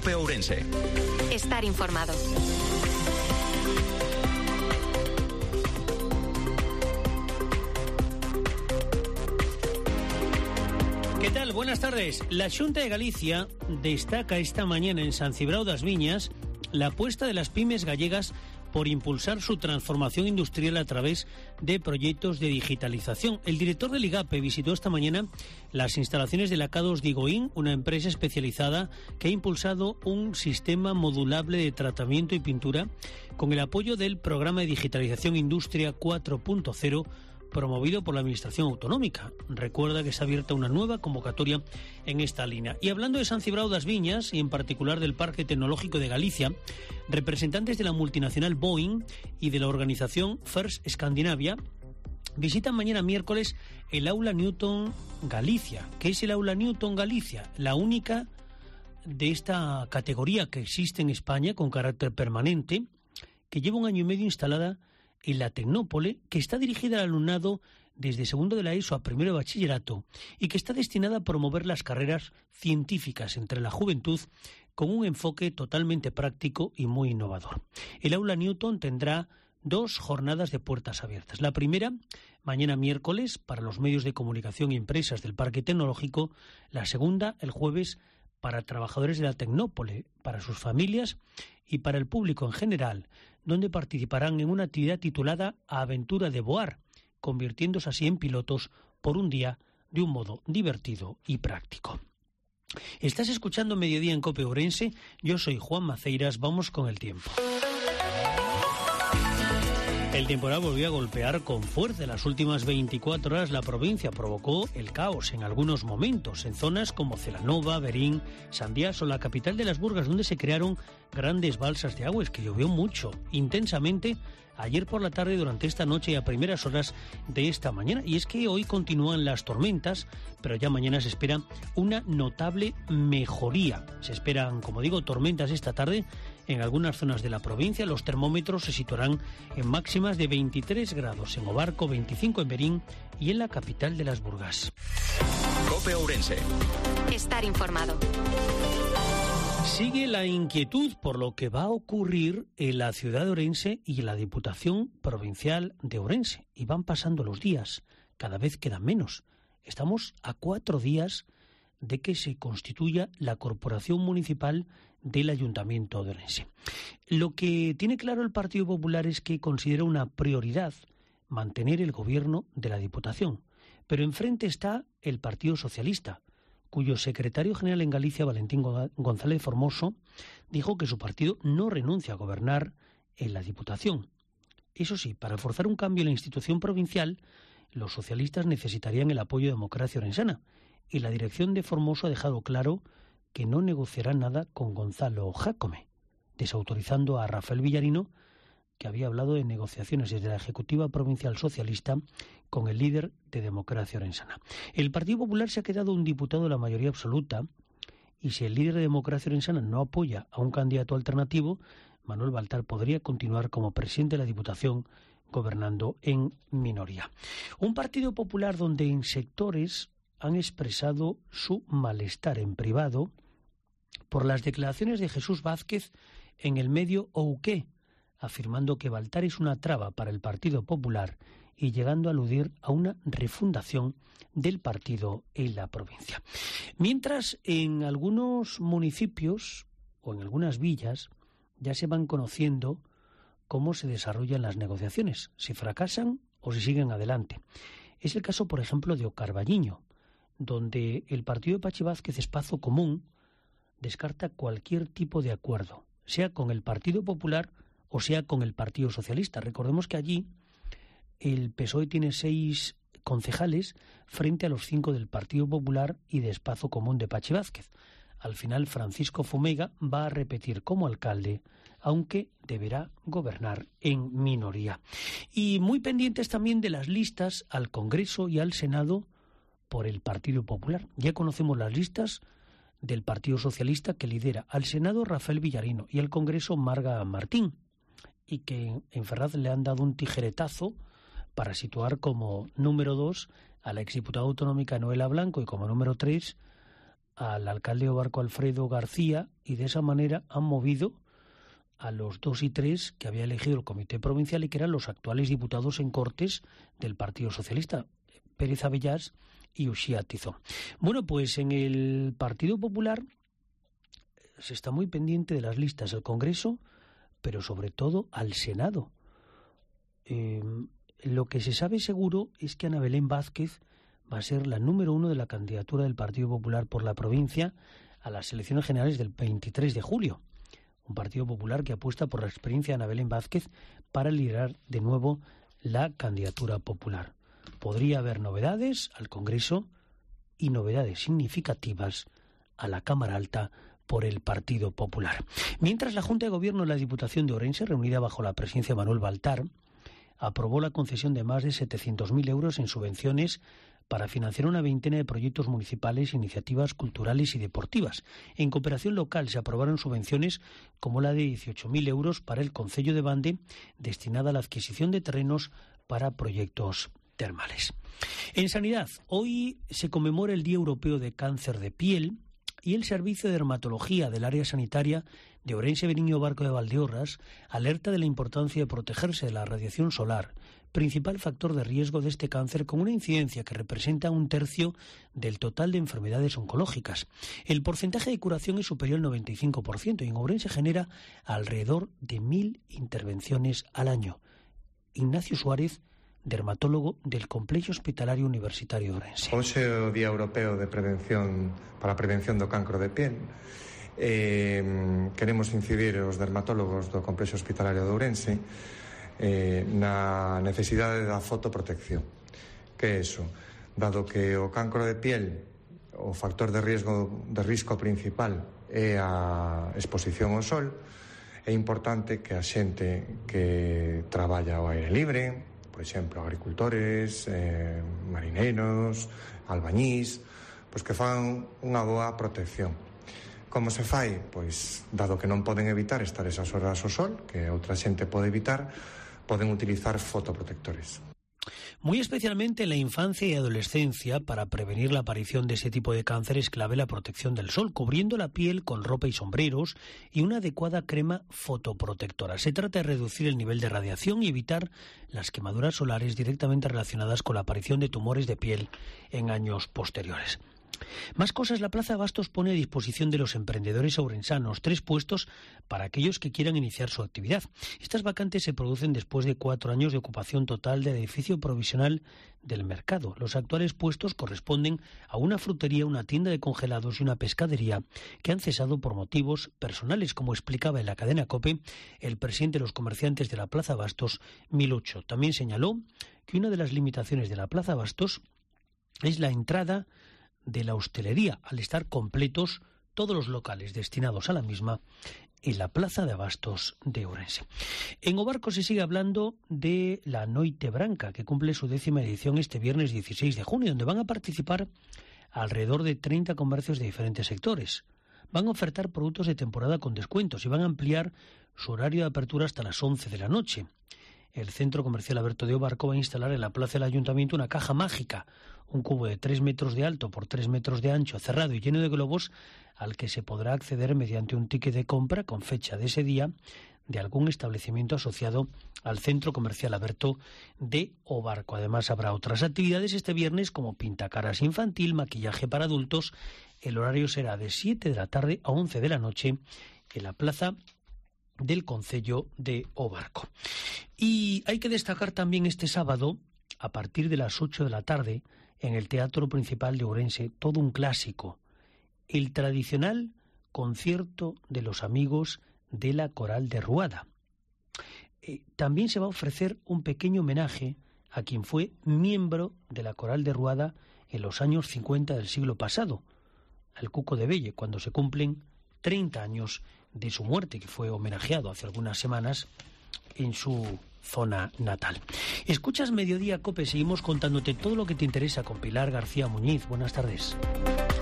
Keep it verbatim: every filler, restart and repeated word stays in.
COPE Ourense. Estar informado. ¿Qué tal? Buenas tardes. La Xunta de Galicia destaca esta mañana en San Cibrao das Viñas la apuesta de las pymes gallegas por impulsar su transformación industrial a través de proyectos de digitalización. El director del IGAPE visitó esta mañana las instalaciones de Lacados Digoín, una empresa especializada que ha impulsado un sistema modulable de tratamiento y pintura con el apoyo del Programa de Digitalización Industria cuatro punto cero promovido por la Administración Autonómica. Recuerda que se ha abierta una nueva convocatoria en esta línea. Y hablando de San Cibrao das Viñas, y en particular del Parque Tecnológico de Galicia, representantes de la multinacional Boeing y de la organización First Scandinavia visitan mañana miércoles el Aula Newton Galicia. ¿Qué es el Aula Newton Galicia? La única de esta categoría que existe en España con carácter permanente, que lleva un año y medio instalada en la Tecnópole, que está dirigida al alumnado desde segundo de la ESO a primero de bachillerato y que está destinada a promover las carreras científicas entre la juventud con un enfoque totalmente práctico y muy innovador. El Aula Newton tendrá dos jornadas de puertas abiertas. La primera, mañana miércoles, para los medios de comunicación y empresas del Parque Tecnológico. La segunda, el jueves, para trabajadores de la Tecnópole, para sus familias y para el público en general, donde participarán en una actividad titulada Aventura de Voar, convirtiéndose así en pilotos por un día de un modo divertido y práctico. Estás escuchando Mediodía en COPE Ourense, yo soy Juan Maceiras, vamos con el tiempo. El temporal volvió a golpear con fuerza. En las últimas veinticuatro horas la provincia provocó el caos en algunos momentos, en zonas como Celanova, Berín, Sandiás o la capital de las Burgas, donde se crearon grandes balsas de agua. Es que llovió mucho, intensamente, ayer por la tarde, durante esta noche y a primeras horas de esta mañana. Y es que hoy continúan las tormentas, pero ya mañana se espera una notable mejoría. Se esperan, como digo, tormentas esta tarde en algunas zonas de la provincia. Los termómetros se situarán en máximas de veintitrés grados en Obarco, veinticinco en Berín y en la capital de las Burgas. COPE Ourense. Estar informado. Sigue la inquietud por lo que va a ocurrir en la ciudad de Ourense y en la Diputación Provincial de Ourense. Y van pasando los días, cada vez quedan menos. Estamos a cuatro días de que se constituya la Corporación Municipal del Ayuntamiento de Ourense. Lo que tiene claro el Partido Popular es que considera una prioridad mantener el gobierno de la Diputación. Pero enfrente está el Partido Socialista, cuyo secretario general en Galicia, Valentín González Formoso, dijo que su partido no renuncia a gobernar en la Diputación. Eso sí, para forzar un cambio en la institución provincial, los socialistas necesitarían el apoyo de Democracia Orensana, y la dirección de Formoso ha dejado claro que no negociará nada con Gonzalo Jácome, desautorizando a Rafael Villarino, que había hablado de negociaciones desde la Ejecutiva Provincial Socialista con el líder de Democracia Orensana. El Partido Popular se ha quedado un diputado de la mayoría absoluta, y si el líder de Democracia Orensana no apoya a un candidato alternativo, Manuel Baltar podría continuar como presidente de la Diputación, gobernando en minoría. Un Partido Popular donde en sectores han expresado su malestar en privado por las declaraciones de Jesús Vázquez en el medio O Q, afirmando que Baltar es una traba para el Partido Popular y llegando a aludir a una refundación del partido en la provincia. Mientras, en algunos municipios o en algunas villas ya se van conociendo cómo se desarrollan las negociaciones, si fracasan o si siguen adelante. Es el caso, por ejemplo, de Ocarballiño, donde el partido de Pachi Vázquez, Espazo Común, descarta cualquier tipo de acuerdo, sea con el Partido Popular o sea con el Partido Socialista. Recordemos que allí el P S O E tiene seis concejales frente a los cinco del Partido Popular y de Espazo Común de Pachi Vázquez. Al final, Francisco Fumega va a repetir como alcalde, aunque deberá gobernar en minoría. Y muy pendientes también de las listas al Congreso y al Senado por el Partido Popular. Ya conocemos las listas del Partido Socialista, que lidera al Senado Rafael Villarino y al Congreso Marga Martín, y que en Ferraz le han dado un tijeretazo para situar como número dos a la exdiputada autonómica Noela Blanco y como número tres al alcalde de Obarco, Alfredo García, y de esa manera han movido a los dos y tres que había elegido el Comité Provincial y que eran los actuales diputados en Cortes del Partido Socialista, Pérez Avellás y Uxía Tizón. Bueno, pues en el Partido Popular se está muy pendiente de las listas al Congreso, pero sobre todo al Senado. Eh, lo que se sabe seguro es que Ana Belén Vázquez va a ser la número uno de la candidatura del Partido Popular por la provincia a las elecciones generales del veintitrés de julio. Un Partido Popular que apuesta por la experiencia de Ana Belén Vázquez para liderar de nuevo la candidatura popular. Podría haber novedades al Congreso y novedades significativas a la Cámara Alta por el Partido Popular. Mientras, la Junta de Gobierno de la Diputación de Ourense, reunida bajo la presidencia de Manuel Baltar, aprobó la concesión de más de setecientos mil euros en subvenciones para financiar una veintena de proyectos municipales, iniciativas culturales y deportivas. En cooperación local se aprobaron subvenciones como la de dieciocho mil euros para el Concello de Bande, destinada a la adquisición de terrenos para proyectos termales. En sanidad, hoy se conmemora el Día Europeo de Cáncer de Piel y el Servicio de Dermatología del Área Sanitaria de Ourense, Beriño y Barco de Valdeorras alerta de la importancia de protegerse de la radiación solar, principal factor de riesgo de este cáncer, con una incidencia que representa un tercio del total de enfermedades oncológicas. El porcentaje de curación es superior al noventa y cinco por ciento y en Ourense genera alrededor de mil intervenciones al año. Ignacio Suárez, dermatólogo del Complexo Hospitalario Universitario de Ourense. Hoxe é o Día Europeo de Prevención para a Prevención do Cancro de Piel. Eh, queremos incidir os dermatólogos do Complexo Hospitalario de Ourense eh, na necesidade da fotoprotección. Que é iso? Dado que o cancro de piel, o factor de riesgo de risco principal é a exposición ao sol, é importante que a xente que traballa ao aire libre, por exemplo, agricultores, eh, marineiros, albañís, pois que fan unha boa protección. Como se fai? Pois, dado que non poden evitar estar esas horas ao sol, que outra xente pode evitar, poden utilizar fotoprotectores. Muy especialmente en la infancia y adolescencia, para prevenir la aparición de ese tipo de cáncer es clave la protección del sol, cubriendo la piel con ropa y sombreros y una adecuada crema fotoprotectora. Se trata de reducir el nivel de radiación y evitar las quemaduras solares directamente relacionadas con la aparición de tumores de piel en años posteriores. Más cosas, la Plaza de Bastos pone a disposición de los emprendedores ourensanos tres puestos para aquellos que quieran iniciar su actividad. Estas vacantes se producen después de cuatro años de ocupación total del edificio provisional del mercado. Los actuales puestos corresponden a una frutería, una tienda de congelados y una pescadería que han cesado por motivos personales, como explicaba en la cadena COPE el presidente de los comerciantes de la Plaza Bastos, Milucho. También señaló que una de las limitaciones de la Plaza Bastos es la entrada de la hostelería, al estar completos todos los locales destinados a la misma en la Plaza de Abastos de Ourense. En Obarco se sigue hablando de la Noite Branca, que cumple su décima edición este viernes dieciséis de junio, donde van a participar alrededor de treinta comercios de diferentes sectores. Van a ofertar productos de temporada con descuentos y van a ampliar su horario de apertura hasta las once de la noche. El Centro Comercial Alberto de Obarco va a instalar en la plaza del Ayuntamiento una caja mágica, un cubo de tres metros de alto por tres metros de ancho, cerrado y lleno de globos, al que se podrá acceder mediante un ticket de compra con fecha de ese día de algún establecimiento asociado al Centro Comercial Alberto de Obarco. Además, habrá otras actividades este viernes como pintacaras infantil, maquillaje para adultos. El horario será de siete de la tarde a once de la noche en la plaza del Concello de Obarco. Y hay que destacar también este sábado, a partir de las ocho de la tarde, en el Teatro Principal de Ourense, todo un clásico, el tradicional concierto de los amigos de la Coral de Ruada. Eh, también se va a ofrecer un pequeño homenaje a quien fue miembro de la Coral de Ruada en los años cincuenta del siglo pasado, al Cuco de Belle, cuando se cumplen treinta años de su muerte, que fue homenajeado hace algunas semanas en su zona natal. Escuchas Mediodía COPE, seguimos contándote todo lo que te interesa con Pilar García Muñiz. Buenas tardes.